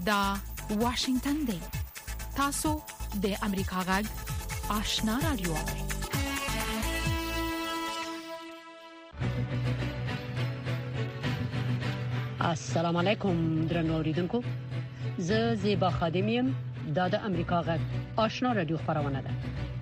دا واشنگتن دی. تاسو د امریکا غږ آشنا رادیو. السلام علیکم درنو اوریدونکو. زه زیبا خادمیم د امریکا غږ آشنا رادیو خبرونه ده.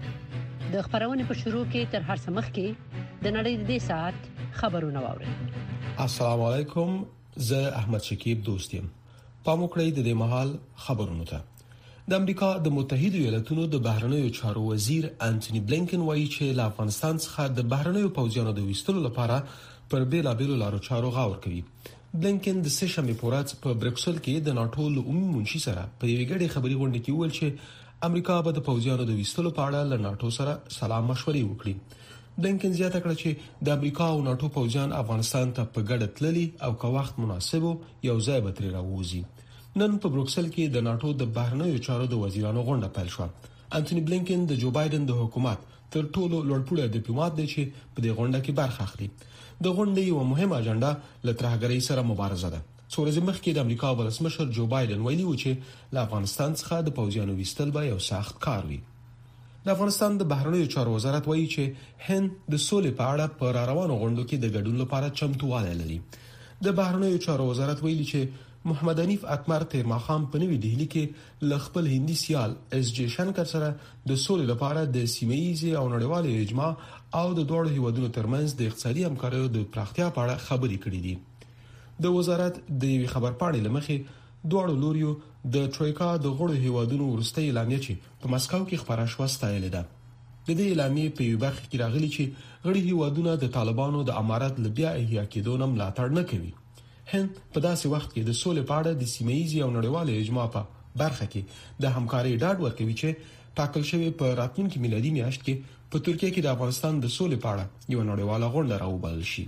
د خبرونې په شروع کې تر هر څه مخکې د نړۍ د ساعت خبرونه واورئ. السلام علیکم، زه احمد شکیب دوستیم. پام وکړئ د دې مهال خبرونه ته. د امریکا د متحده ایالاتونو د بهرنیو چارو وزیر انټونی بلینکن وایي چې له افغانستان څخه د بهرنیو پوځیانو د ویستلو لپاره پر بیلابېلو لارو چارو غور کوي. بلینکن د سشنبه په ورځ په برکسل کې د ناتو له عمومي منشي سره په یوه غړي خبري غونډه کې ویل چې امریکا به د پوځیانو د ویستلو په اړه له ناتو سره سلام مشورې وکړي. بلینکن زیاته کړه چې د امریکا او ناتو پوځیان افغانستان ته په ګډه تللي او که وخت مناسب یو ځای به تر راوځي. نن په برکسل کې د ناتو د بهرنیو چارو د وزیرانو غونډه پیل شوه. انټونی بلینکن د جو بایدن د حکومت تر ټولو لوړپوړی ډیپلوماټ دی چې په دې غونډه کې برخه اخلي. د غونډې یو مهمه اجنډا له ترهګرۍ سره مبارزه ده. څو ورځې مخکې د امریکا ولسمشر جو بایدن ویلي و چې له افغانستان څخه د پوځیانو ویستل به یو سخت کار وي. د افغانستان د بهرنیو چارو وزارت وایي چې هند د سولې په اړه په روانو غونډو کې د ګډون لپاره چمتووالی لري. د بهرنیو چارو وزارت ویلي چې محمد حنیف اتمر تیر ماښام په نوې دهلی کې ل خپل هندي سیال اس جی شنکر سره د سولې لپاره د سیمه ییزې او نړیوالې اجماع او د دوه هیوادونو ترمنځ د اقتصادي همکاریو د پراختیا په اړه خبرې کړې دي. د وزارت د خبرپاڼې لمخې دوه لوریو د ټرویکا د غړو هیوادونو ورستۍ اعلامیه چې په مسکو کې خبره شوه ستایلې ده. د دې اعلامیې په یو برخه کې راغلي چې غړي هیوادونه د طالبانو د امارت لبیا احیا کېدو نه ملاتړ نه کوي. هند په داسې وخت کې د سولې په اړه د سیمه ییزې او نړیوالې اجماع په برخه کې د همکارۍ ډاډ ورکوي چې ټاکل شوی په راتلونکي میلادي میاشت کې په ترکیه کې د افغانستان د سولې په اړه یو نړیواله غونډه راوبلل شي.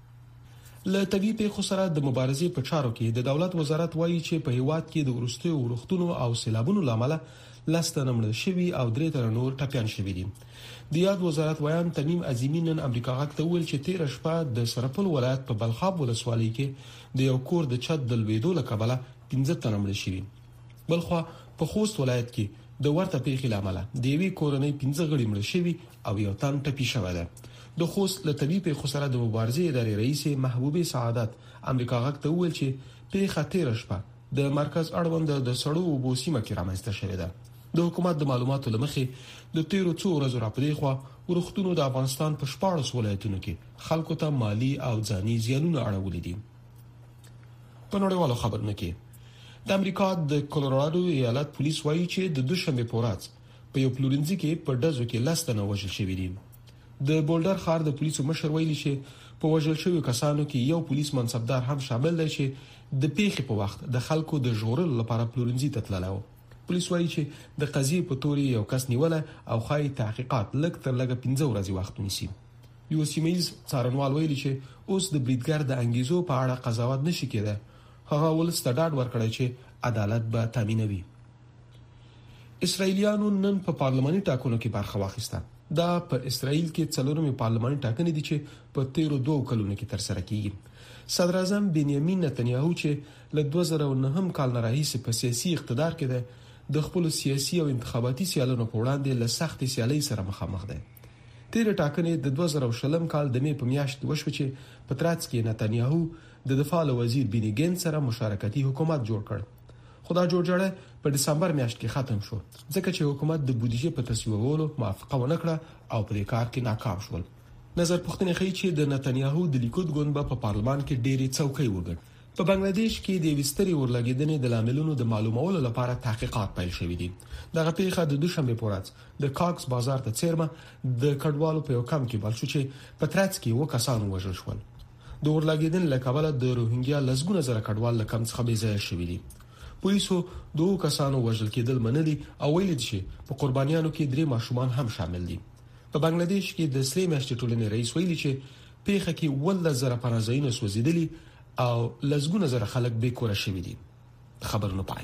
له طبي پیښو سره د مبارزې په چارو کې د دولت وزارت وایي چې په هیواد کې د ورستیو ورښتونو او سیلابونو لامل لسته نمړل شوي او 3 تر نور ټپيان شوي دي. د یاد وزارت ویان تمیم عظیمی نن امریکا غږ ته ویل چې 13 شپه د سرپل ولایت په بلخاب ولسوالۍ کې د یو کور د چت د لویدو له کبله 15 تنه مړ شوي. بلخوا په خوست ولایت کې د ورته پیښې لامل د یوې کورنۍ 15 غړي مړ شوي او یو تن ټپي شوی دی. د خوست له طبي پیښو سره د مبارزې ادارې رئیس محبوبه سعادت امریکا غږ ته ویل چې پیښه 13 شپه د مرکز اړوند د سړو اوبو سیمه کې رامنځته شوې ده. د حکومت د معلوماتو لمخې د 13 څو ورځې راپدې خو ورښتونو د افغانستان په 14 ولایتونو کې خلکو ته مالی او ځاني زیانونه اړولې دي. په نړیوالو خبرونو کې د امریکا د کولورادو ایالت پولیس وایي چې د دوشنبه په ورځ په یو پلورنځي کې په ډزو کې لسته نه وژل شوي دي. د بولډر ښار د پولیسو مشر ویلي چې په وژل شویو کسانو کې یو پولیس منصبدار هم شامل دی چې د پیښې په وخت د خلکو د ژغورلو لپاره پلورنځي ته تللی و. پولیس وایي چې د قضیې په توري یو کس نیوله او خای تحقیقات لږ تر لږه 15 ورځې وخت ونیسي. یو سیمه‌ییز څارنوال ویلي چې اوس د بریدګر د انګیزو په اړه قضاوت نشي کېدای. هغه ولس ته ډاډ ورکړی چې عدالت به تامینوي. اسرائیلیانو نن په پارلماني ټاکنو کې برخه واخیسته. دا په اسرائیل کې څلورمې پارلماني ټاکنې دي چې په 13 کلونو کې تر سره کیږي. صدر اعظم بنیامین نتنیاهو چې له 2009 کال نه راهیسې په سیاسي اقتدار کې دی د خپل سیاسي او انتخاباتي سیالانو په وړاندې له سختې سیالۍ سره مخامخ دی. تیر ټاکنې د 2020 کال د مې په میاشت وشو چې په ترڅ کې نتنیاهو د دفاع وزیر بینی ګنټ سره مشارکتي حکومت جوړ کړ. خدا جوړجاړه په دسمبر میاشت کې ختم شو ځکه چې حکومت د بودیجې په تصویبولو موافقه ونه کړه او په دې کار کې ناکام شول. نظر پوښتنه ښیي چې د نتنیاهو د لیکود ګوند په پارلمان کې ډېری څوکۍ وګړي. په بنگلاديش کې د وستري ورلګیدنې د لاملونو د معلومولو لپاره تحقیقات پیل شوې دي. دغه پیښه د دوشنبه په ورځ د کاکس بازار ته څیرمه د کډوالو په یو کم کې بل شو چې په ترڅ کې و کسانو وژل شول. د ورلګیدنې له کبله د روهینګیا لسګونه زره کډوال له کم څخه بې ځای شوي دي. پولیسو دوه کسانو وژل کېدل منلي او ویلي چې په قربانیانو کې 3 ماشومان هم شامل دي. په بنگلاديش کې د سلې میاشتې ټولنې رئیس ویلي چې پیښه کې 1000 پنځاینه سوځیدلي او لسګونه زره خلک بې کور شوي دي. خبرونه پای.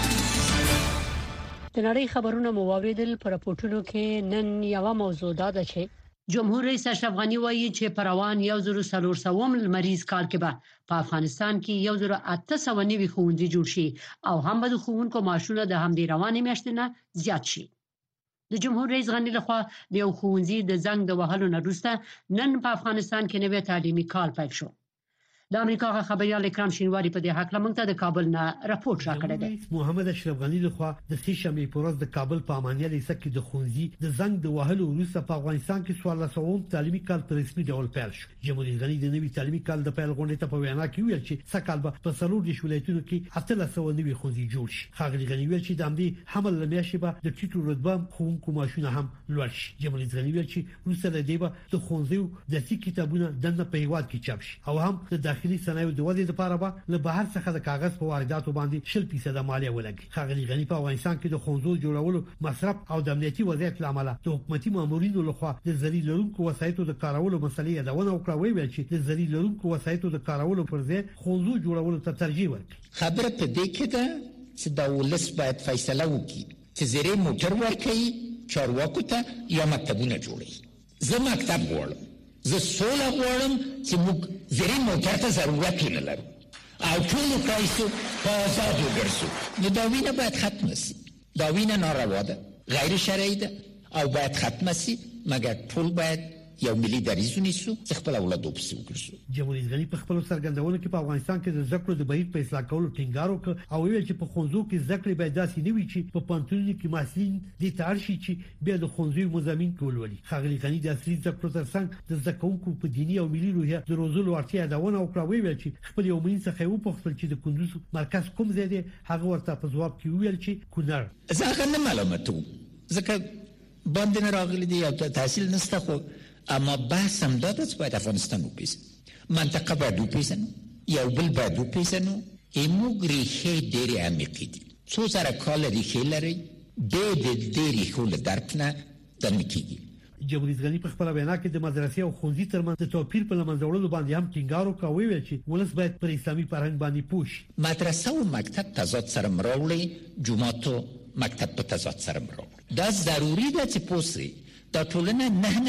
د نړۍ خبرونه مو واوریدل. پر راپورټونو کې نن یو موضوع ده چې جمهور رئیس اشرف غنی وایي چې پروان 1400 لمریز کال کې به په افغانستان کې 1890 ښوونځي جوړ شي او هم به د ښوونکو معاشونه د همدې روانې میاشتې نه زیات شي. د جمهور رئیس غنی لخوا د یو ښوونځي د زنګ د وهلو نه وروسته نن په افغانستان کې نوې تعلیمي کال پیل شو. د امریکا خبريال اکرام شینواری په دې حق لمنځ ته د کابل نه راپورټ راکړی دی. محمد اشرف غنی لخوا د سیشمې پروز د کابل په امانیه لیسه کې د ښوونځي د زنګ د وهلو وروسته په افغانستان کې 1400 تعلیمي کال په رسمي ډول پیل شو. جمهور رئیس غنی د نوي تعلیمي کال د پیل غونډې ته په وینا کې ویل چې سکهال به په سلور د ولایتونو کې 1890 ښوونځي جوړ شي. ښاغلي غنی ویل چې د همدې حمل لمیاشي به د ټیټو رتبه ښوونکو معاشونه هم لوړ شي. جمهور رئیس غنی ویل چې وروسته د دې به د ښوونځیو د سې کتابونو دنه په هیواد کې چاپ شي او هم د داخلي صنایعو د ودې لپاره به له بهر څخه د کاغذ په وارداتو باندې 10% مالیه ولګي. ښاغلي غنی په افغانستان کې د ښوونځو جوړولو مصرف او د امنیتي وضعیت لامل د حکومتي مامورینو لخوا د زری لرونکو وسایطو د کارولو مسلې یادونه وکړه. ویل چې د زری لرونکو وسایطو د کارولو پر ځای ښوونځو جوړولو ته ترجیح ورکړي. خبره په دې کې ده چې د ولس باید فیصله وکړي چې زری موټر ورکړي چارواکو ته یا مکتبونه جوړي. زه مکتب غواړم، زه سوله غواړم چې موږ زری موټر ته ضرورت نه لرو او ټول کایسو په آزاد وګرځو. نو دا وینه باید ختم شي. دا وینه ناروا ده، غیر شرعي ده او باید ختم شي. مګر ټول باید یو ملي دریځ ونیسو چې خپل اولاد وبسو وګرځو. جمهور رئیس غنی په خپل سرګندونو کې په افغانستان کې د ذکر د بهیر په اصلاح کولو ټینګار وکړ او ویل چې په ښوونځو کې ذکر باید داسې نه وي چې په پانتونو کې محصلین د تارشي چې بیا د ښوونځي مضامین کولولي. ښاغلي غنی د اصلي ذکر ترڅنګ د زکونکو په دینی او ملي روحیه د روزلو اړتیا یادونه وکړه. ویل چې خپل یو مين څخه یو پوښتنه چې د کندوز مرکز کوم ځای دی، هغه ورته په جواب کې ویل چې کونړ. زه نه معلوماتو ځکه باندې نه راغلي دي او تحصیل نشته، خو اما بحث هم دا چې باید افغانستان وپیژنو، منطقه باید وپیژنو، یو بل باید وپیژنو. ایموږ ریښې ډېرې عمیقې دي، 2000 کاله ریښې لري، د دې ریښو له درک نه دننه کېږي. جمهور رئیس غنی په خپل وینا کې د مدرسې او ښوونځي ترمنځ د توپیر په لمنځه وړلو باندې هم ټینګار وکړ. ویل چې ولس باید پر اسلامي فرهنګ باندې پوه شي. مدرسه او مکتب تضاد سره مراوړي، جمعات او مکتب په تضاد سره مراوړي. دا ضروری ده چې پوسي دا ټولنه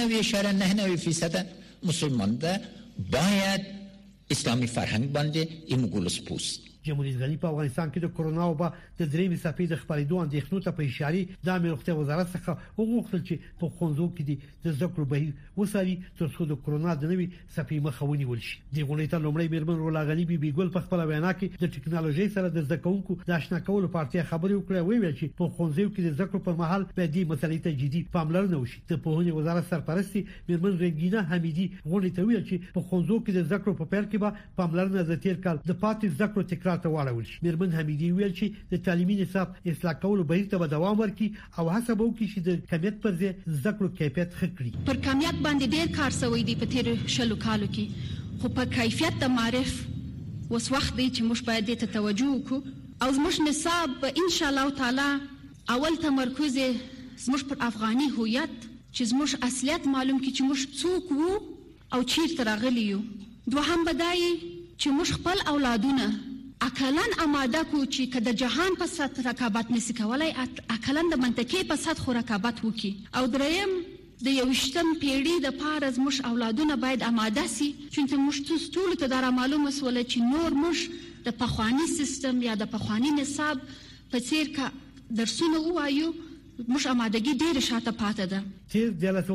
99.99% مسلمان ده، باید اسلامي فرهنګ باندې ایمګولس پوس. جمهور رئیس غنی په افغانستان کې د کرونا وبا د درېمې څپې د خپرېدو اندېښنو ته په اشاره د امنیت روغتیا وزارت څخه وغوښتل چې په ښوونځو کې د ذکر بهیر وساري ترڅو د کرونا د نوي څپې مخه ونیول شي. د غونډې ته لومړی میرمن رولا غنی بي ګل په خپل وینا کې د ټکنالوژي سره د زکونکو د آشنا کولو پارتیا خبرې وکړې. ویل چې په ښوونځو کې د ذکر پر مهال په دې مسلې ته جدي پاملرنه وشي. د پوهنې وزارت سرپرستی میرمن رنگینه حمیدي غونډې ته ویل چې په ښوونځو کې د ذکر په پیل کې به پاملرنه د تیر کال د پاتې ذکر تکرار ته واړول شي. میرمن حمیدي ویل چې د تعلیمي نصاب اصلاح کولو بهیر ته دوام ورکړي او هڅه وکړي چې د کمیت پر ځای ذکر کیفیت ښه کړي. پر کمیت باندې ډیر کار شوی دی په تیر شلو کالو کې، خو په کیفیت د معرف اوس وخت دی چې موږ باید ته توجه وکړو او زموږ نصاب ان شاء الله تعالی اول تمرکز زموږ پر افغاني هویت چې زموږ اصلیت معلوم کړي چې موږ څوک وو او چیرته راغلي یو. دوهم بدایي چې موږ خپل اولادونه اکلن آماده کو چې کله جهان په سطح رقابت نسی کولای، اکلن د منطقې په سطح رقابت وکي. او دریم د 21م پیړۍ د پاره زموږ اولادونه باید آماده سي چې موږ ټول ته دا معلومه سول چې نور موږ د پخوانی سیستم یا د پخوانی نصاب په څیر کا درسونه وایو، موږ آمادګي ډیره شاته پاتې ده. تیر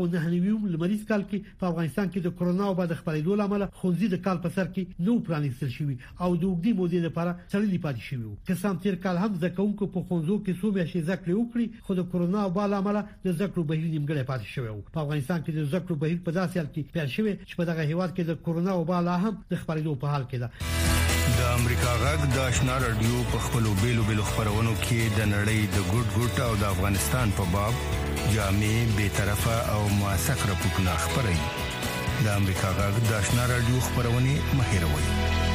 2009 لمریز کال کې په افغانستان کې د کرونا او د خپرېدو لامل ښوونځي د کال په سر کې نو پرانیستل شوی او د وګړي مودې لپاره تړلې پاتې شوی. کسان تیر کال هم زکونکو په ښوونځو کې څو میاشتې زکړې وکړي، خو د کرونا او بل عمله د زکړو بهیر نیمګړی پاتې شوی. په افغانستان کې د زکړو بهیر په داسې حال کې پیل شوی چې په دغه هیواد کې د کرونا او بل هم د خپرېدو په حال کې ده. د امریکا غږ د آشنا رادیو په خپلو بیلو خبرونو کې د نړۍ د ګډ او د افغانستان په باب جامع، بی‌طرفه او موثق راپورټونه خبري. د امریکا غږ د آشنا رادیو خبرونه مهیروي.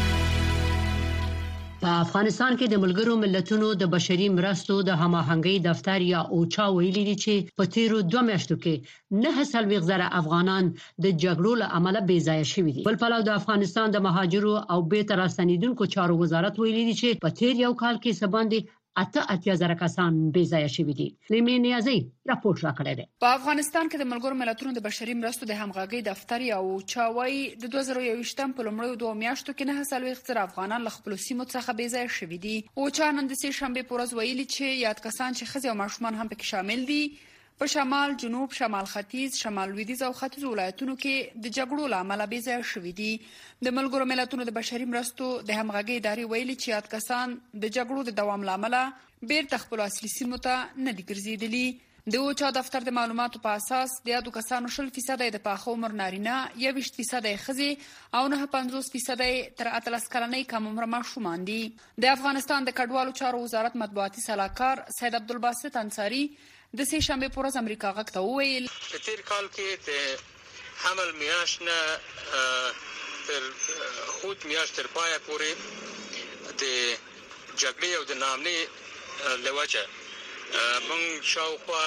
په افغانستان کې د ملګرو ملتونو د بشري مرستو د هماهنګۍ دفتر یا اوچا ویلي دي چې په تیرو 2 میاشتو کې 9,000 افغانان د جګړو له امله بې ځای شوي دي. بل پلو د افغانستان د مهاجرو او بیرته راستنیدونکو چارو وزارت ویلي دي چې په تیر یو کال کې سباندې 88,000 کسان بې ځای شوي دي. لیمې نیازي راپور راکړی دی. په افغانستان کې د ملګرو ملتونو د بشري مرستو د همغږي دفتر یو چاوي د 2021 په لومړیو 2 میاشتو کې 9 افغانان له خپل سیمو څخه بې ځای شوي دي. او چا نن د سې شنبه په ورځ ویلي چې یاد کسان چې ښځې او ماشومان هم پکې شامل دي په شمال، جنوب، شمال ختیځ، شمال لویدیځ او ختیځ ولایتونو کې د جګړو لامل بې ځای شوي دي. د ملګرو ملتونو د بشري مرستو د همغږي ادارې ویلي چې یاد کسان د جګړو د دوام لامل بیرته خپل اصلي سیمو ته نه دي ګرځېدلي. د اوچا دفتر د معلوماتو په اساس د یادو کسانو 0% د پاخه عمر نارینه، 21% ښځې او 9.50% تر 18 کلنۍ کم عمر ماشومان دي. د افغانستان د کډوالو چارو وزارت مطبوعاتي سلاکار سید عبدالباسط انصاری د سې شنبه په ورځ امریکا غږ ته وویل په تیر کال کې د حمل میاشت نه تر خود میاشت تر پای پورې د جګړې او د نامنې لوجه موږ شاوخوا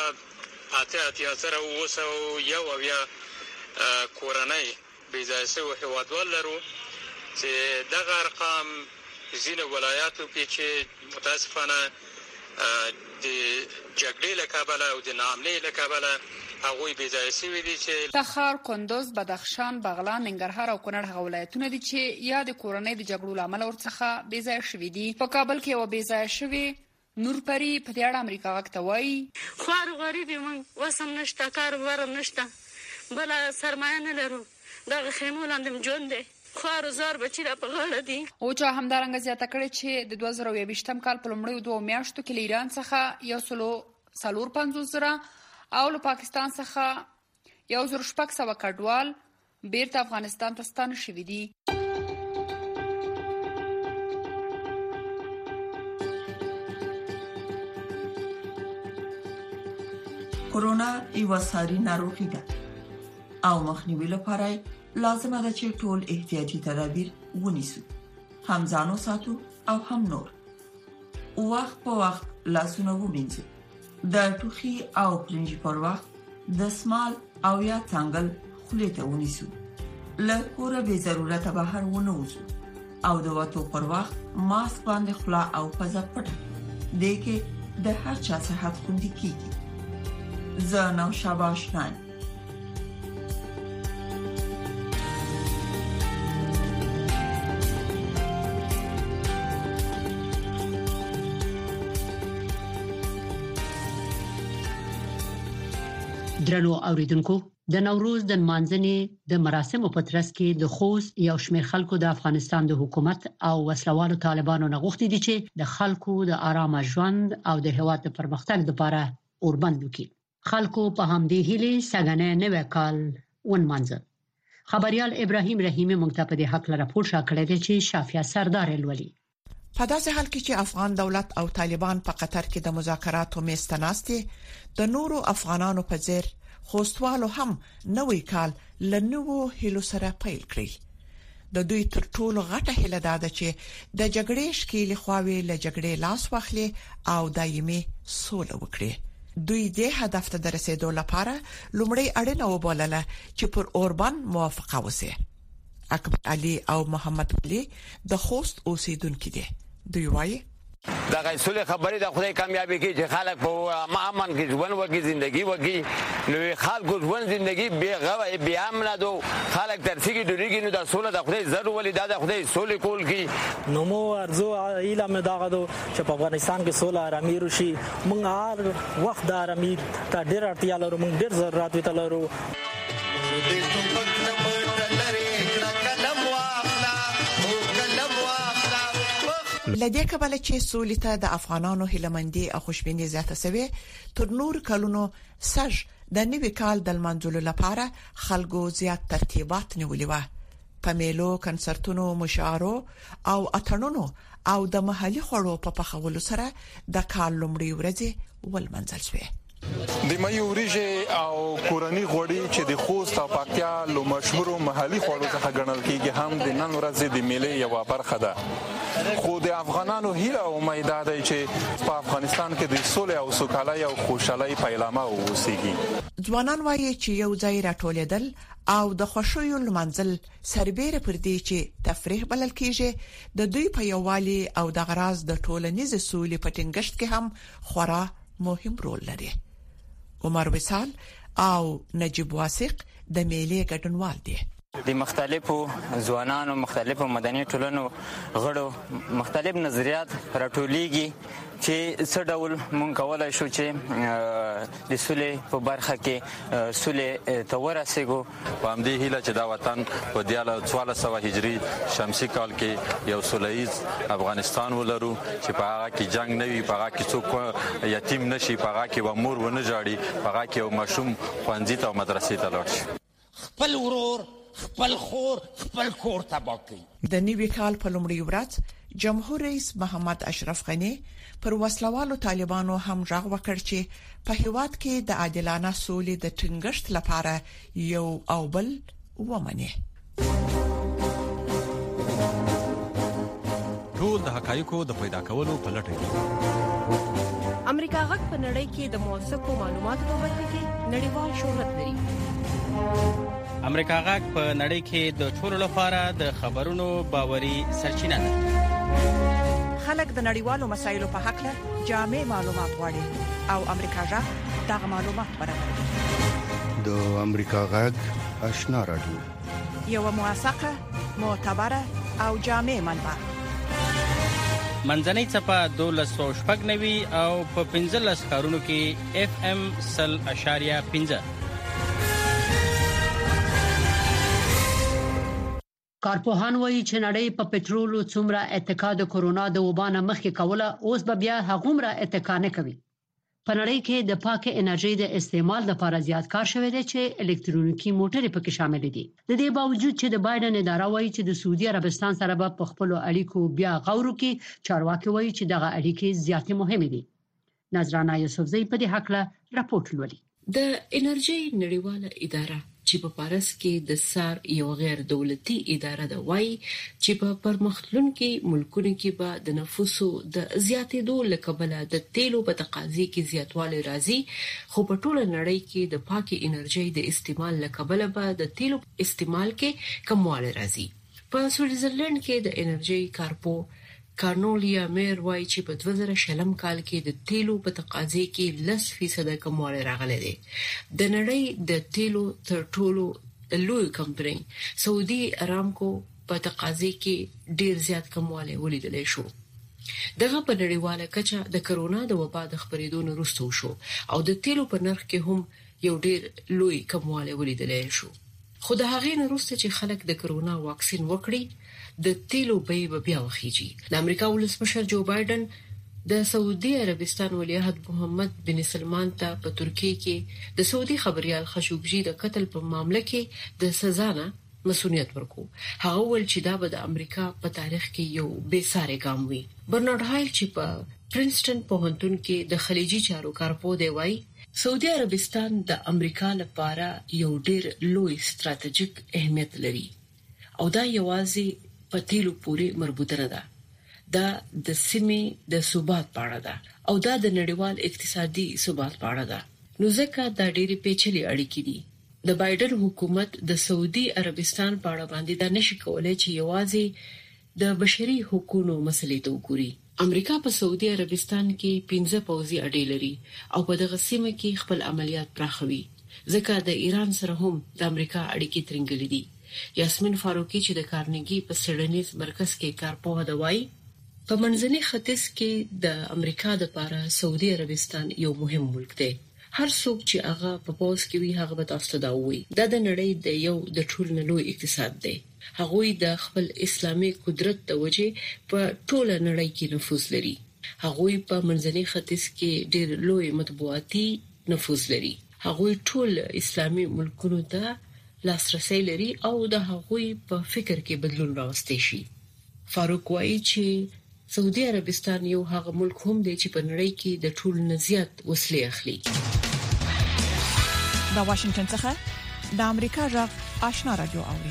8,000 کورنۍ بې ځای شوي هیوادوال لرو چې دغه ارقام ځینې ولایاتو کې چې متاسفانه د جګړې له کبله او د نامنې له کبله هغوی بې ځای شوي دي چې تخار، کندوز، بدخشان، بغلان، ننګرهار او کونړ هغه ولایتونه دي چې یا د کورنۍ د جګړو له امله ورڅخه بې ځای شوي دي. په کابل کې یوه بې ځای شوې نورپري په دې اړه امریکا غږ ته وایي خوار غریب یو، موږ وسم نشته، کار ورم نشته، بله سرمایه نه لرو، دغه خیمو لاندې ژوند دی، خوار زار بچی را په غاړه دي. او چا همدارنګه زیاته کړې چې د 2021 کال په لومړیو 2 میاشتو کې له ایران څخه 1,450,000 او له پاکستان څخه 1,600 کډوال بیرته افغانستان ته ستانه شوي دي. کورونا یو ساري ناروغي ده او مخنیوي لپاره لازمه ده چې ټول احتیاطي تدابیر ونیسو، هم ځانو ساتو او هم نور. وخت په وخت لاسونه ومینځو، د ټوخي او پرنجي پر وخت د سمال او یا څنګل خولې ته ونیسو، له کوره به ضرورت بهر ونه وځو او د وټو پر وخت ماسک باندې خلا او پزه پټه دې کې د هر چا صحت خوندي کیږي. زه نو شاباش نان درنو اوریدونکو، د نوروز د منځنۍ د مراسمو په ترڅ کې د خوست یو شمېر خلکو د افغانستان د حکومت او وسلوالو طالبانو نه غوښتي دي چې د خلکو د آرام ژوند او د هیواد د پرمختګ لپاره اوربند وکړي. خلکو په همدې هیله سګنه نوې کال ونمانځه. خبريال ابراهيم رحیمي مونږ ته په دې حق لپاره پوښتنه کړې ده چې شافیا سردار الولي په داسې حال کې چې افغان دولت او طالبان په قطر کې د مذاکراتو میستناستي د نورو افغانانو په ځیر خوستوالو هم نوې کال لنوو هلو سره پیل کړی. د دوی تر ټولو غټه هیله ده چې د جګړې شکیل خواوي له جګړې لاس واخلي او دایمي سوله وکړي. دوی دې هدف ته رسیدو لپاره لومړی اړینه وبولله چې پر اوربان موافقه وشي. اکبر علي او محمد علي د خوست اوسیدونکو دي. دوی وایي دا غیصله خبرې د خدای کامیابی کې چې خلک په امن کې ژوند وکړي، ژوندۍ وکړي، نو خلکو ژوند ژوندۍ به غوې بیا امن دو خلک ترسيږي ډوریږي، نو د سوله د خدای زړه ولې د خدای سولې کول کی نو مو ارزو علم داغه دو چې په افغانستان کې سوله آرامي راشي. موږ هر وخت د آرامي ته ډېر اړتیا لرو، موږ ډېر ضرورت وته لرو. لدې کبله چې سولې ته د افغانانو هیلمندي او خوشبیني زیاته سوي، تر نور کلونو سج د نوي کال د منځلو لپاره خلکو زیات ترتیبات نیولې و. په میلو، کنسرتونو، مشاعرو او اتڼونو او د محلي خوړو په پخولو سره د کال لومړی ورځې ولمنځل شوې. د مې وریجه او کورنی غوړي چې د خوست او پکتیا لو مشهور محلي خوړو څخه ګڼل کیږي هم د نن ورځې د میلې یو برخه ده. خو د افغانانو هیله او امید ده چې په افغانستان کې د صلح او سوکالۍ او خوشحالۍ پیلامه ووسیږي. ځوانان وایي چې یو ځای راټولېدل او د خوشیو لمنځل سربېره پر دې چې تفریح بلل کیږي د دوی په یووالي او د غراز د ټولنیز سولې په ټینګښت کې هم خورا مهم رول لري. عمر وصال او نجيب واثق د میلې ګډونوال دي. د مختلفو ځوانانو مختلفو مدني ټولنو غړو مختلف نظریات راټولېږي چې څه ډول مونږ کولای شو چې د سولې په برخه کې سولې ته ورسېږو. په همدې هیله چې دا وطن په 1400 هجری شمسي کال کې یو سولهییز افغانستان ولرو چې په هغه کې جنگ نه وي، په هغه کې څوک یتیم نشي، په هغه کې و مور ونه جاړي، په هغه کې یو ماشوم ښوونځي ته او مدرسې ته لاړ شي. خپل ورور خپل خور خپل کور تباہ کوي. د نیوي کال په لومړي ورځ جمهور رئیس محمد اشرف غنی پر وسلوالو طالبانو هم ژغ وکړ چې په هیواد کې د عادلانه سولې د ټینګښت لپاره یو او بل ومني. ټول د حقایقو د پیدا کولو په لټه کې. امریکا غږ په نړۍ کې د موثقو معلوماتو په برخه کې نړیوال شهرت لري. امریکا غږ په نړۍ کې د ټولو لپاره د خبرونو باوري سرچینه ده. خلک د نړیوالو مسایلو په حق له جامع معلومات غواړي او امریکا غږ دغه معلومات برابروي. د امریکا غږ آشنا رادیو یو موثقه معتبره او جامع منبع. منځنۍ صفه 1290 او په 15 کارونو کې FM 0.5. کارپوهان وایي چې نړۍ په پټرولو څومره اتکا د کورونا د وبا نه مخکې کوله، اوس به بیا هغومره اتکا نه کوي. په نړۍ کې د پاکه انرژي د استعمال لپاره زیات کار شوی دی چې الکترونیکي موټرې پکې شامل دي. د دې باوجود چې د بایدن اداره وایي چې د سعودي عربستان سره په خپل اړیکو بیا غور وکړي، چارواکي وایي چې دغه اړیکې زیاتې مهمه دي. نظرانه یوسفزئی په دې حق له راپورټ لولي. د انرژي نړیواله اداره چې په پاریس کې د سار یو غیر دولتي اداره ده وایي چې په پرمختلونکو ملکونو کې به د نفوسو د زیاتېدو لکبله د تیلو په تقاضا کې زیاتوالی راځي، خو په ټوله نړۍ کې د پاکي انرژي د استعمال لکبله به د تیلو استعمال کې کموالی راځي. په سویټزرلند کې د انرژي کارپو کارنولیا میر وایي چې په 2020 کال کې د تیلو په تقاضا کې 10% کموالی راغلی دی. د نړۍ د تیلو تر ټولو لوی کمپنۍ سعودي ارامکو په تقاضا کې ډیر زیات کموالی ولیدل شو. دغه په نړیواله کچه د کرونا د وبا د خبرېدو وروسته شو او د تیلو په نرخ کې هم یو ډیر لوی کموالی ولیدل شو. خو د هغې وروسته چې خلک د کرونا واکسین وکړي، د تیلو بیه بیا وخیږي. د امریکا ولسمشر جو بایدن د سعودي عربستان ولیعهد محمد بن سلمان ته په ترکیه کې د سعودي خبريال خشوګجي د قتل په معاملې کې د سزا نه مسؤلیت ورکو. هغه ول چې دا به د امریکا په تاریخ کې یو بې ساري ګام وي. برنارد هایل چې په پرنسټن پوهنتون کې د خلیجي چارو کارپو دی وایي سعودي عربستان د امریکا لپاره یو ډیر لوی ستراتیژیک اهمیت لري او دا یوازې په تیلو پورې مربوطه نه ده. دا د سیمې د ثبات په اړه ده او دا د نړیوال اقتصادي ثبات په اړه ده. نو ځکه دا ډېری پیچلي اړیکې دي. د بایدن حکومت د سعودي عربستان په اړه باندې دا نشي کولای چې یوازې د بشري حقوقو مسلې ته وګوري. امریکا په سعودي عربستان کې 15 پوځي اډې لري او په دغه سیمه کې خپل عملیات پراخوي. ځکه د ایران سره هم د امریکا اړیکې ترنګلې دي. یاسمین فاروقی چې د کارنګي په سړنیز مرکز کې کارپوه دی وایي په منځني ختیځ کې د امریکا لپاره سعودي عربستان یو مهم ملک دی. هر څوک چې هغه په پوز کې وي هغه به تاسو ته دا وایي دا د نړۍ د یو د ټول لوی اقتصاد دی. هغه د خپل اسلامي قدرت د وجې په ټول نړۍ کې نفوذ لري. هغه په منځني ختیځ کې ډېر لوی مطبوعاتي نفوذ لري. هغه ټول اسلامي ملکونو ته لاسرسي لري او د هغوی په فکر کې بدلون راوستي شي. فاروق وایي چې سعودي عربستان یو هغه ملک هم دی چې په نړۍ کې د ټول نزيات وسلې اخلي. د واشنگټن څخه د امریکا غږ آشنا رادیو اوري.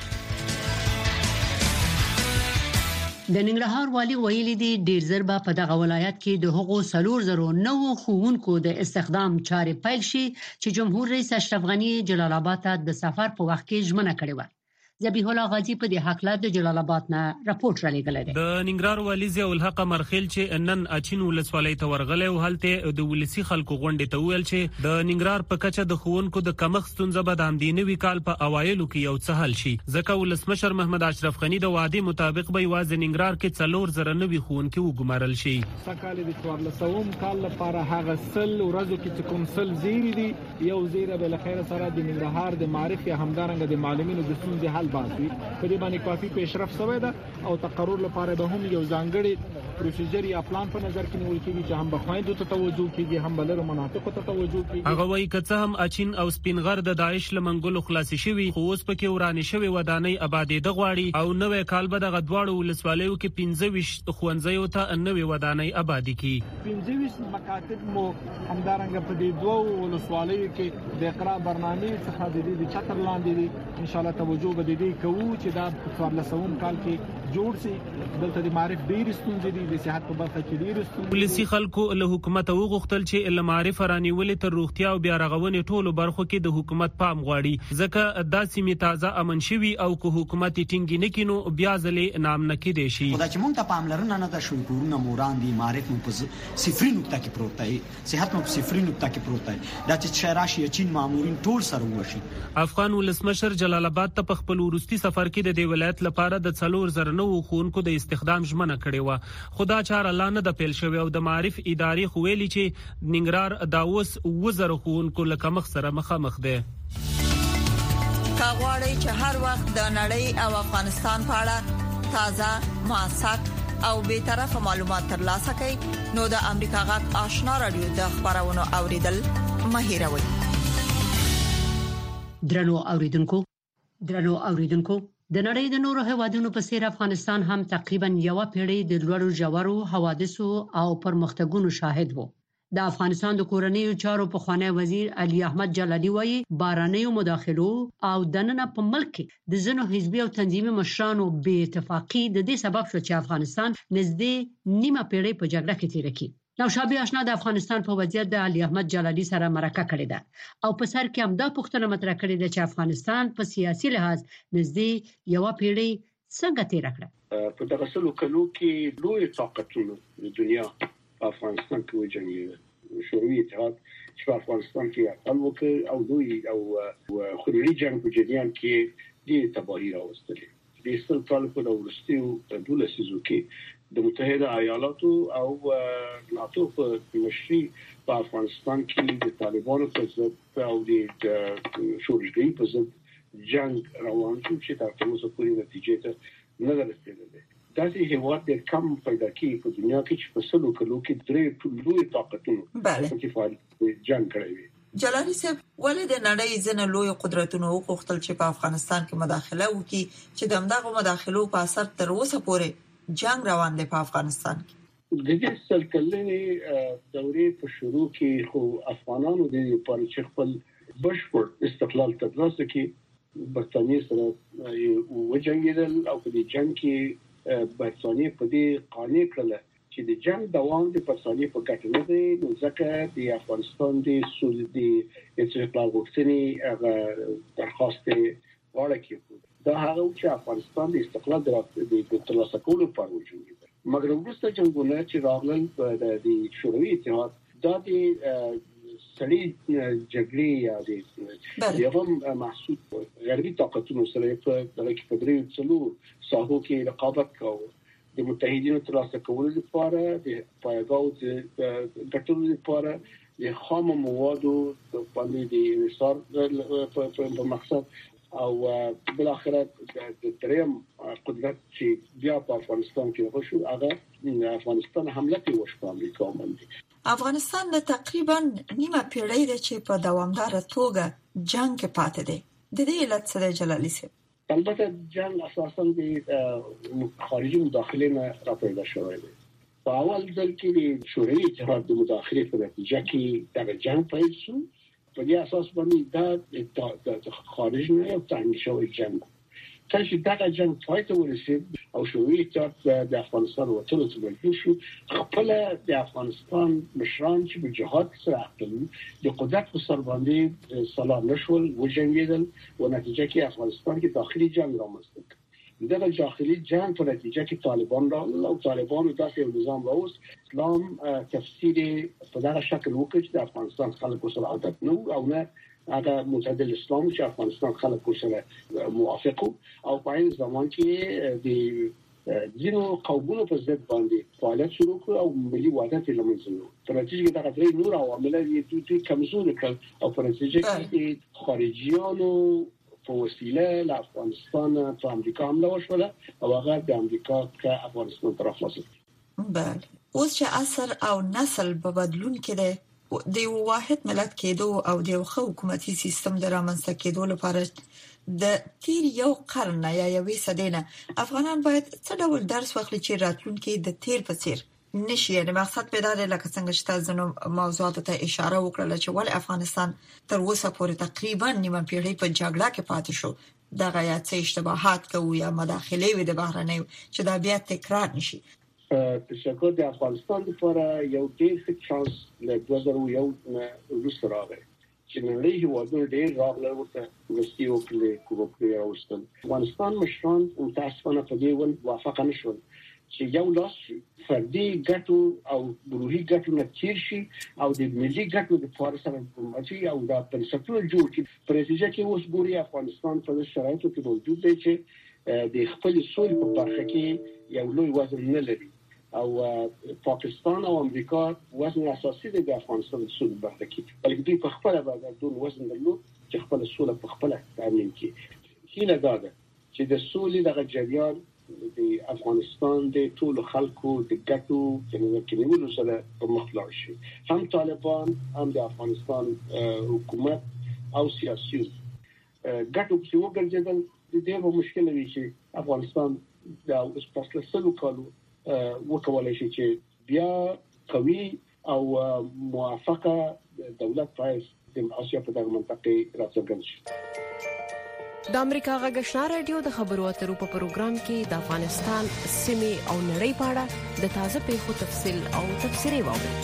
د ننګرهار والي ویلي دی ډیر زر په دغه ولایت کې د حقوق 309 ښوونکو د استخدام چارې پیل شي چې جمهور رئیس اشرف غنی جلال آباد ته د سفر په وخت کې ژمنه کړې و. ذبیح الله غازی په دې حق لا د جلال آباد نه راپورټ را لګل دی. د ننګرهار والي ضیاء الحق مرخیل چې نن اچین ولسوالۍ ته ورغله او هلته د ولسی خلکو غونډې ته ویل چې د ننګرهار په کچه د ښوونکو د کمښت ستونزه به د همدینوي کال په اوایلو کې یو څه حل شي. ځکه ولسمشر محمد اشرف غنی د وعده مطابق به یوازې ننګرهار کې 409 ښوونکي وګمارل شي. سکهال د 1400 کال لپاره هغه سل ورځو کې کوم سل زیری دي یو زیره بل خیر سره د ننګرهار د معرفت یا همدارنګ د معلمینو د ستونزې حل باسي. په دې باندې کافي پیشرفت شوی ده او تقرر لپاره به هم یو ځانګړي پروسیجر یا پلان په نظر کې نیول کېږي چې هم به خويندو ته توجه کیږي هم بلر مناطق ته توجه کیږي. هغه وایي کڅه هم اچین او سپینغر د داعش لمنګلو خلاصي شوی خو اوس پکې ورانه شوی ودانۍ آبادی د غواړي او نوې کال به د غدواړو ولسوالیو کې 15 خوندزیو ته نوې ودانۍ آبادی کی. 15 مکاتب مو همدارنګ په دې دوه ولسوالیو کې د اقرا برنامه څخه د دې چتر لاندې دي ان شاء الله توجه به دې کوو چې دا 1400 کال کې جوړ شي. دلته د معرف ډیر ستونزې دي د صحت په برخه کې ډیر ستونزې. پولیسي خلکو له حکومت وغوښتل چې له معرف رانیولې تر روغتیا او بیا رغونې ټولو برخو کې د حکومت پام غواړي ځکه دا سیمه تازه امن شوي او که حکومت ټینګ نه کینو بیا ځلې نام نه کې دي شي. خدای چې مونږ ته پاملرنه نه ده شوي کورونه موران دي معرف مو په صفر نقطه کې پروت دی صحت مو په صفر نقطه کې پروت دی دا چې شراشي چین مامورین ټول سره وشي. افغان ولسمشر جلال آباد ته په خپل ورستي سفر کې د ولایت لپاره د 409 ښوونکو د استخدام ژمنه کړې و. خدا چاره لا نه د پیل شوی او د معرف ادارې خو ویلي چې ننګرهار دا اوس وزر ښوونکو لکه مخ سره مخامخ دی. کاغوري چې هر وخت د نړۍ او افغانستان په اړه تازه موثق او به طرفه معلومات ترلاسه کړئ نو د امریکا غږ آشنا رادیو د خبرونو اوریدل مهیروي. درنو اوریدونکو د نړۍ د نورو هیوادونو په څیر افغانستان هم تقریبا یو پیړۍ د لوړو جوړو حوادثو او پرمختګونو شاهد وو. د افغانستان د کورنیو چارو په خوانی وزیر علي احمد جلالی وایي بارانیو مداخلو او دننه په ملک د زنو حزبي او تنظیمي مشرانو بې اتفاقی د دې سبب شو چې افغانستان نږدې نیمه پیړۍ په جګړه کې تیر کړي. نو شابه آشنا د افغانستان په وضعیت د علي احمد جلالی سره مرکه کړې ده او په سر کې هم دا پوښتنه مطرح کړې ده چې افغانستان په سیاسي لحاظ نږدې یو پیړۍ څنګه تیر کړه. په دغه سلو کلو کې لوی طاقتونه د دنیا په افغانستان کې وجنګېدل. شوروي اتحاد چې په افغانستان کې اتل وکړ او دوی او خوري جنگ په جریان کې ډېر تباهي راوستلې. د سل کال په ورستیو د دولسیزو کې د متحده ایالاتو او ناتو په مشري په افغانستان کې د طالبانو په ضد او د شورشګي په ضد جنگ روان شو چې تر اوسه پورې نتیجې ته نه رسیدلې. دا چې هیواد د کم پیدا کی په دنیا کې چې په سلو کلو کې درې لوی طاقتونو په فعال جنگ کړی. جلالی صاحب ولې د نړۍ ځنه لوی قدرتونو وغوښتل چې په افغانستان کې مداخله وکړي چې دغه مداخلو په اثر تر اوسه پورې جنگ روان دی په افغانستان کې؟ د دې سلکلنې دورې په شروع کې خو افغانانو د پارچ خپل بشپړ استقلال ترلاسه کړي برتانیې سره وجنګیدل او په دې جنگ کې برتانیې په دې قانع کړل چې د جنگ دوام د برتانیې په ګټه نه دی نو ځکه د افغانستان د سولې استقلال غوښتنې هغه درخواست غواړي کې دا هغه چې افغانستان د استقلال د ترلاسه کولو لپاره وجنګیدل. مګر وروسته جنگونه چې راغلل د شوروي اتحاد دا د سړي جګړې یا د یوم محسوب غربي طاقتونو سره په دغه کې په درې څلو ساحو کې رقابت کاوه. د متحدینو ترلاسه کولو لپاره د پایګاو د ګټلو لپاره د خام موادو باندې د انحصار په مقصد او بل اخر د دریم قدرت چې بیا په افغانستان کې وشو هغه افغانستان حمله کوي په امریکا باندې. افغانستان د تقریبا نیمه پیړۍ د چې په دوامدار توګه جنگ کې پاتې دی. د دې علت څه دی جلالی صاحب؟ البته جنگ اساساً د خارجي مداخله نه راپیدا شوی دی. په اول ځل کې د شوروي اتحاد د مداخله په نتیجه کې دا جنگ پیل شو په دې اساس باندې دا خارج نه یو تنګ شوی جنگ کله چې دا جنگ پای ته ورسید او شوروي اتحاد د افغانستان وټلو ته مجبور شو خپل د افغانستان مشران چې په جهاد سره اخلي د قدرت په سر باندې سلام نشول وجنګیدل او نتیجه کې افغانستان کې داخلي جنگ رامنځته شو. دغه داخلي جنگ په نتیجه کې طالبان راغلل او طالبان داسې یو نظام راوست اسلام تفسیر په دغه شکل وکړ چې د افغانستان خلکو سره عادت نو او نه هغه معتدل اسلام چې افغانستان خلکو سره موافق او په این زمان کې د ځینو قومونو په ضد باندې فعالیت شروع کړ او ملي وحدت یې لمنځه په نتیجه کې دغه درې نور عوامل یې دوی کمزوري کړ او په نتیجه کې خارجيانو په وسیله له افغانستان ته امریکا حمله وشوله او هغه د امریکا کا افغانستان طرف وصل. بله اوس چې اثر او نسل په بدلون کې د یو واحد ملت کېدو او د یو حکومتي سیستم د رامنځته کېدو لپاره د تیر یو قرن یا یوې صدې نه افغانان باید څه ډول درس واخلي چې راتلونکي د تیر په څیر نشي. یعنی مقصد پیدا دی لکه څنګه چې تاسو موضوعات ته اشاره وکړه چې ول افغانستان تر اوسه پورې تقریبا نیمه پیړۍ په جګړه کې پاتې شو دغه یا څه اشتباهات کوي یا مداخله وي د بهرنیو چې دا بیا تکرار نشي. تشکر د افغانستان لپاره یو ډېر ښه چانس له 2001 وروسته راغی چې نړۍ هیوادونو ډېر راغله ورته ورستي وکړي کومه راوستل. افغانستان مشران متاسفانه په دې ول موافقه نشول چې یو لاس فردي ګټو او ګروهي ګټو نه تیر شي او د ملي ګټو د فارسره حکومتي او د پرسپټو جوړ کړي. په نتیجه کې اوس ګوري افغانستان په شرایطو کې موجود دی چې د خپل سولې په برخه کې یو لوی وزن نه لري او پاکستان او امریکا وزن اساسي دی د افغانستان د سولې برخه کې بلکې دوی په خپل باندې دوی وزن درلود چې خپل سولې په خپل تامین کړي. هیله ده چې د سولې دغه جریان د افغانستان د ټول خلکو د ګټو چې نیولو سره په مخ لاړ شي. هم طالبان هم د افغانستان حکومت او سیاسيون ګټو چې وګرځیدل د دې مشکل وی چې افغانستان د اوس په سلو کالو وکولای شي چې بیا قوي او موافقه دولت پایس د اسیا په دغه منطقه راڅرګند شي. د امریکا غږشنا رادیو د خبرو اترو په پروګرام کې د افغانستان سیمې او نړۍ په اړه د تازه پیښو تفصیل او تفسیري واوري.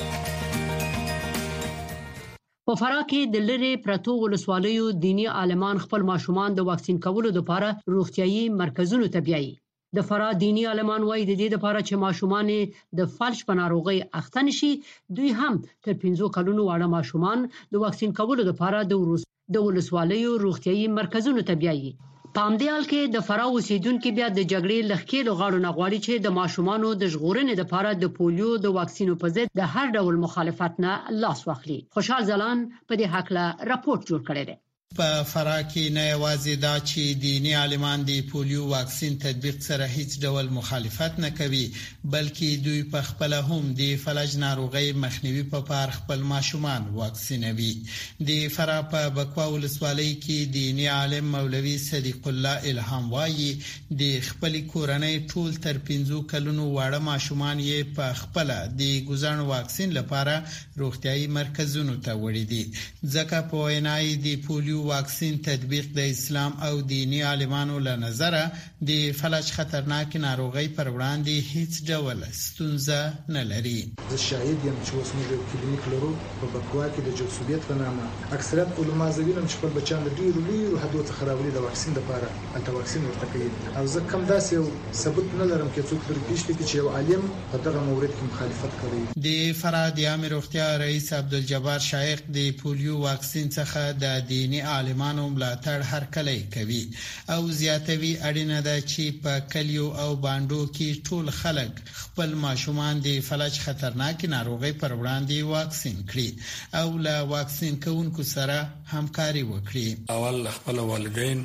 په فراه کې د لری پرتو ولسوالیو دینی عالمان خپل ماشومان د واکسین کولو لپاره روغتيایي مرکزونو ته بیایي. د فراه دینی عالمان وایي د دې لپاره چې ماشومان د فالش په ناروغي اخته نشي دوی هم تر 15 کلونو واړه ماشومان د واکسین کولو لپاره د ولسوالیو روغتيایي مرکزونو ته بیایي. په همدې حال کې د فراه اوسیدونکو بیا د جګړې لخکېلو غاړو نه غواړي چې د ماشومانو د ژغورنې لپاره د پولیو د واکسینو په ضد د هر ډول مخالفت نه لاس واخلي. خوشحال ځلان په دې حق له راپورټ جوړ کړی دی. په فراه کې نه یوازې دا چې دینی عالمان د پولیو واکسین تطبیق سره هیڅ ډول مخالفت نه کوي بلکې دوی په خپل هم د فلج ناروغي مخنیوي په پار خپل ماشومان واکسینوي. د فراه په بکوا ولسوالۍ کې دینی عالم مولوي صدیق الله الهام وایي د خپل کورنۍ ټول تر 15 کلونو واړه ماشومان یې په خپل د ګوزن واکسین لپاره روغتيایي مرکزونو ته وړي دي ځکه په وینای د پولیو واکسین تطبیق د اسلام او دینی عالمانو له نظره د فلج خطرناک ناروغي پر وړاندې هیڅ ډول ستونزه نه لري. زه شاهد یم چې اوس موږ یو کلینیک لرو په بکوا کې د جوسوبیت په نامه اکثریت علما زوینم چې خپل بچان د ډیرو حدو څخه راولي د واکسین لپاره الته واکسین ورته کوي او زه کوم داسې یو ثبوت نه لرم چې څوک پر پیښ کې چې یو عالم په دغه مورد کې مخالفت کوي. د فراه د عامه روغتیا رئیس عبدالجبار شایق د پولیو واکسین څخه د دینی عالمانو ملاتړ هرکلی کوي او زیاتوي اړینه ده چې په کلیو او باندو کې ټول خلک خپل ماشومان د فلج خطرناک ناروغي پر وړاندې واکسین کړي او له واکسین کوونکو سره همکاري وکړي. اول خپل والدین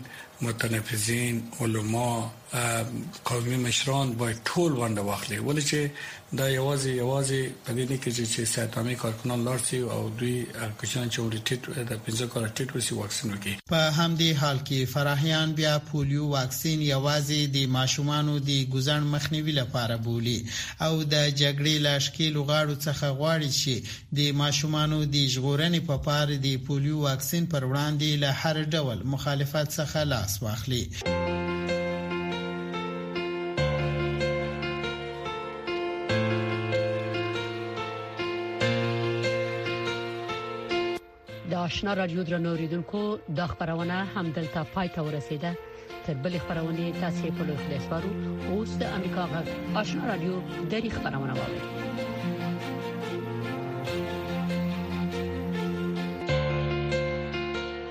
متنفذین، علما، قومي مشران باید ټول ونده واخلي، ولې چې دا یوازې په دې نه کې چې صحتامي کارکنان لارسي او دوی کشان چې ولټ د 15 کال ټیټ ورسي واکسین وکړي. په همدې حال کې فراهیان بیا پولیو واکسین یوازې د ماشومانو د ګوزن مخنیوي لپاره بولي او د جګړې لاشکیلو غاړو څخه غواړي چې د ماشومانو د ژغورنې په پار د پولیو واکسین پر وړاندې له هر ډول مخالفت څخه لاس واخلي. د آشنا رادیو درنو اوریدونکو د خبرونه هم دلته پای ته ورسیده. تر بل خبرونه تاسو په لوخ لسوارو اوس د امریکا غږ آشنا رادیو د خبرونه واوري.